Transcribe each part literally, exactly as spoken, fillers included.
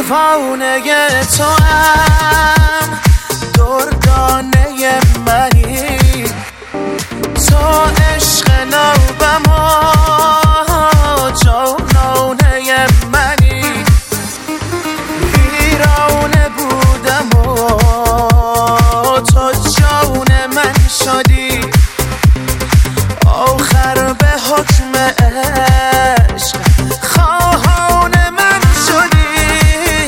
دیوانه تو هم دردانه منی، تو عشق نوبم و جانانه منی. ویرانه بودم و تو جان من شدی، آخر به حکم عشق خواهان من شدی.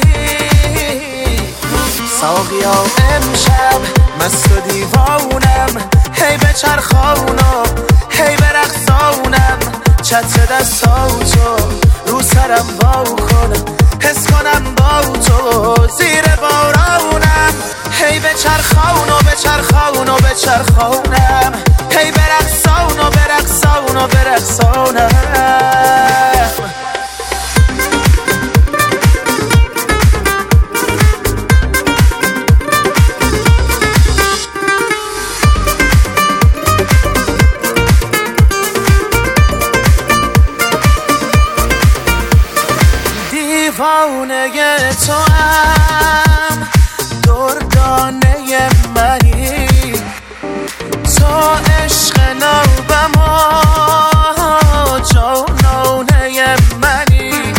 ساقیا امشب مست و دیوانم، هی به چرخانم هی به رقصانم، چتر دستاتو رو سرم وا کنم، حس کنم با تو زیر بارانم. هی به چرخان و به چرخان و به چرخانم، هی به رقصان و به رقصان و به رقصانم. دیوانه تو هم دردانه منی، تو عشق نوبم و جانانه منی.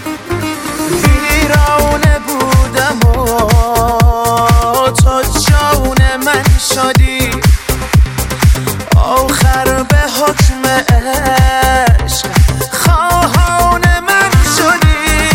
ویرانه بودم و تو جان من شدی، آخر به حکم عشق خواهان من شدی.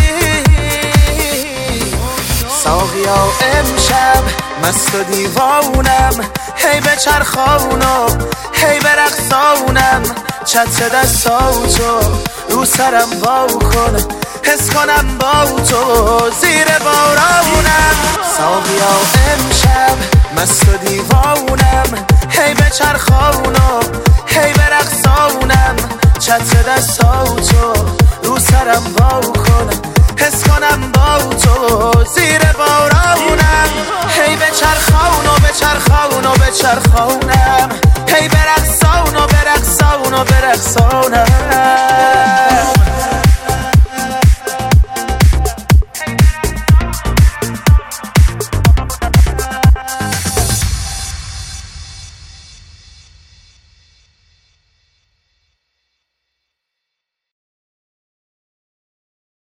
ساقیا امشب مست و دیوانم، هی به چرخانم هی به رقصانم، چتر دستاتو رو سرم وا کنم، حس کنم با تو زیر بارانم. ساقیا امشب مست و دیوانم، هی به چرخانم هی به رقصانم، چتر دستاتو رو سرم وا کنم، حس کنم با تو زیر بارانم. هی به چرخان و به چرخان و به چرخانم، هی به رقصان و به رقصان و به رقصانم.